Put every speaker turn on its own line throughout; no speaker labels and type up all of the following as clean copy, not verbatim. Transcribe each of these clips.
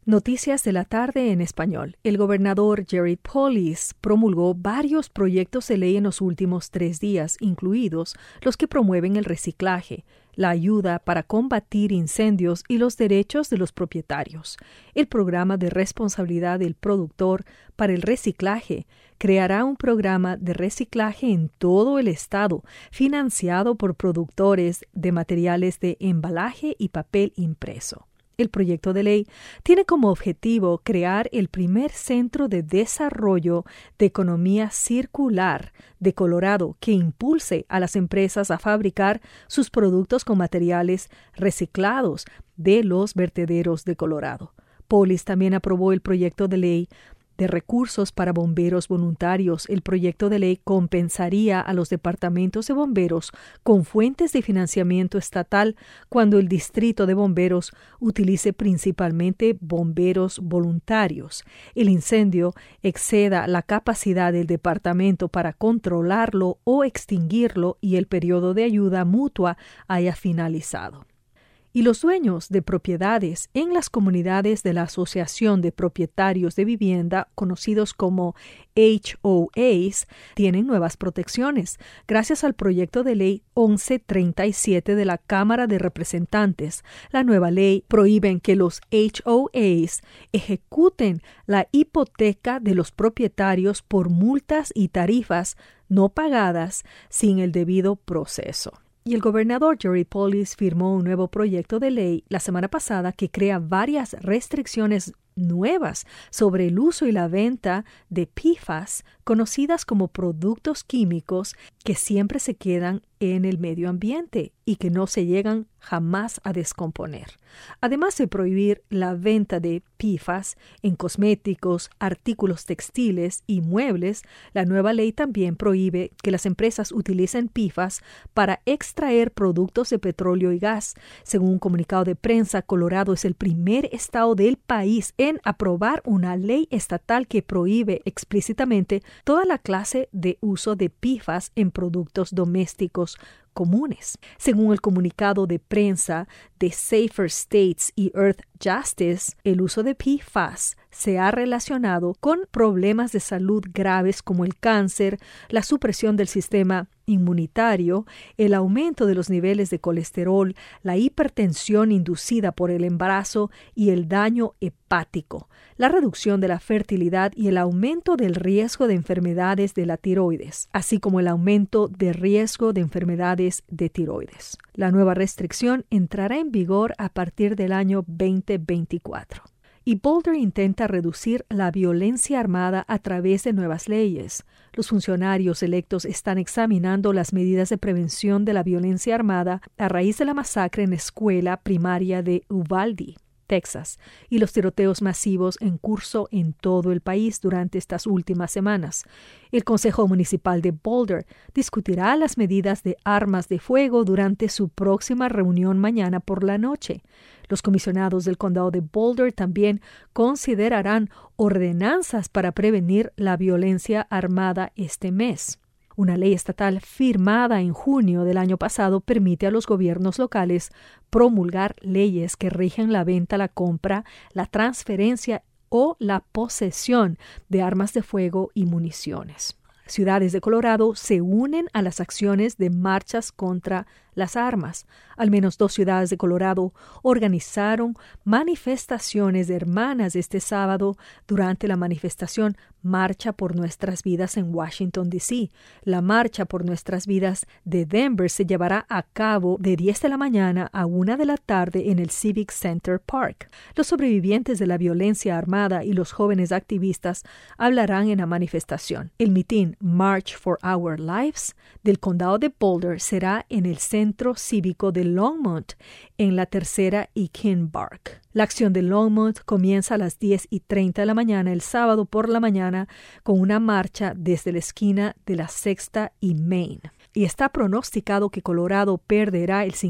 Noticias de la tarde en español. El gobernador Jared Polis promulgó varios proyectos de ley en los últimos 3 días, incluidos los que promueven el reciclaje, la ayuda para combatir incendios y los derechos de los propietarios. El programa de responsabilidad del productor para el reciclaje creará un programa de reciclaje en todo el estado, financiado por productores de materiales de embalaje y papel impreso. El proyecto de ley tiene como objetivo crear el primer centro de desarrollo de economía circular de Colorado que impulse a las empresas a fabricar sus productos con materiales reciclados de los vertederos de Colorado. Polis también aprobó el proyecto de ley de recursos para bomberos voluntarios. El proyecto de ley compensaría a los departamentos de bomberos con fuentes de financiamiento estatal cuando el distrito de bomberos utilice principalmente bomberos voluntarios. El incendio exceda la capacidad del departamento para controlarlo o extinguirlo y el periodo de ayuda mutua haya finalizado. Y los dueños de propiedades en las comunidades de la Asociación de Propietarios de Vivienda, conocidos como HOAs, tienen nuevas protecciones gracias al proyecto de ley 1137 de la Cámara de Representantes. La nueva ley prohíbe que los HOAs ejecuten la hipoteca de los propietarios por multas y tarifas no pagadas sin el debido proceso. Y el gobernador Jared Polis firmó un nuevo proyecto de ley la semana pasada que crea varias restricciones nuevas sobre el uso y la venta de PFAS, conocidas como productos químicos que siempre se quedan en el medio ambiente y que no se llegan jamás a descomponer. Además de prohibir la venta de PFAS en cosméticos, artículos textiles y muebles, la nueva ley también prohíbe que las empresas utilicen PFAS para extraer productos de petróleo y gas. Según un comunicado de prensa, Colorado es el primer estado del país en aprobar una ley estatal que prohíbe explícitamente toda la clase de uso de PFAS en productos domésticos comunes. Según el comunicado de prensa de Safer States y Earth Justice, el uso de PFAS se ha relacionado con problemas de salud graves como el cáncer, la supresión del sistema inmunitario, el aumento de los niveles de colesterol, la hipertensión inducida por el embarazo y el daño hepático, la reducción de la fertilidad y el aumento del riesgo de enfermedades de la tiroides, así como el aumento de riesgo de enfermedades de tiroides. La nueva restricción entrará en vigor a partir del año 2024. Y Boulder intenta reducir la violencia armada a través de nuevas leyes. Los funcionarios electos están examinando las medidas de prevención de la violencia armada a raíz de la masacre en la escuela primaria de Uvalde, Texas, y los tiroteos masivos en curso en todo el país durante estas últimas semanas. El Consejo Municipal de Boulder discutirá las medidas de armas de fuego durante su próxima reunión mañana por la noche. Los comisionados del condado de Boulder también considerarán ordenanzas para prevenir la violencia armada este mes. Una ley estatal firmada en junio del año pasado permite a los gobiernos locales promulgar leyes que rigen la venta, la compra, la transferencia o la posesión de armas de fuego y municiones. Ciudades de Colorado se unen a las acciones de marchas contra las armas. Al menos 2 ciudades de Colorado organizaron manifestaciones de hermanas este sábado durante la manifestación Marcha por Nuestras Vidas en Washington, D.C. La Marcha por Nuestras Vidas de Denver se llevará a cabo de 10 de la mañana a 1 de la tarde en el Civic Center Park. Los sobrevivientes de la violencia armada y los jóvenes activistas hablarán en la manifestación. El mitin March for Our Lives del condado de Boulder será en el Centro Cívico de Longmont, en la 3ª y Kinbark. La acción de Longmont comienza a las 10:30 de la mañana el sábado por la mañana con una marcha desde la esquina de la 6ª y Main. Y está pronosticado que Colorado perderá el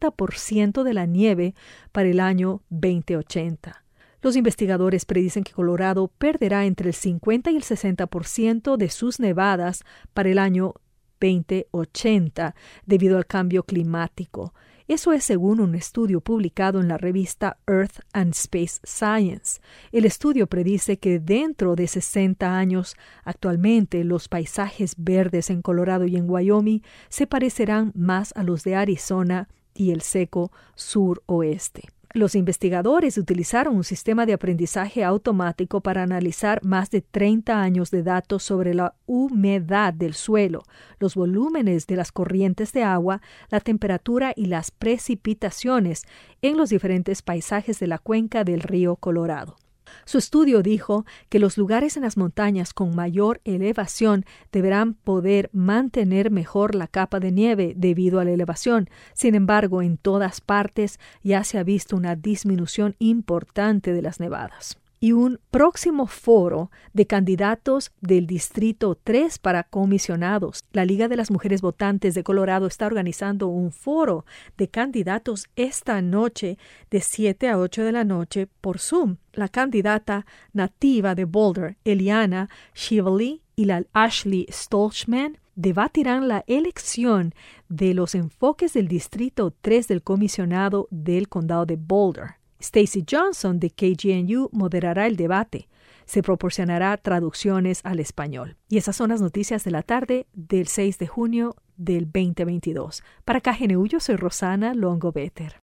50% de la nieve para el año 2080. Los investigadores predicen que Colorado perderá entre el 50 y el 60% de sus nevadas para el año 2080 debido al cambio climático. Eso es según un estudio publicado en la revista Earth and Space Science. El estudio predice que dentro de 60 años, actualmente los paisajes verdes en Colorado y en Wyoming se parecerán más a los de Arizona y el seco suroeste. Los investigadores utilizaron un sistema de aprendizaje automático para analizar más de 30 años de datos sobre la humedad del suelo, los volúmenes de las corrientes de agua, la temperatura y las precipitaciones en los diferentes paisajes de la cuenca del río Colorado. Su estudio dijo que los lugares en las montañas con mayor elevación deberán poder mantener mejor la capa de nieve debido a la elevación. Sin embargo, en todas partes ya se ha visto una disminución importante de las nevadas. Y un próximo foro de candidatos del Distrito 3 para comisionados. La Liga de las Mujeres Votantes de Colorado está organizando un foro de candidatos esta noche de 7 a 8 de la noche por Zoom. La candidata nativa de Boulder, Eliana Shively, y la Ashley Stolzman debatirán la elección de los enfoques del Distrito 3 del comisionado del condado de Boulder. Stacy Johnson de KGNU moderará el debate. Se proporcionará traducciones al español. Y esas son las noticias de la tarde del 6 de junio del 2022. Para KGNU, yo soy Rosana Longo-Better.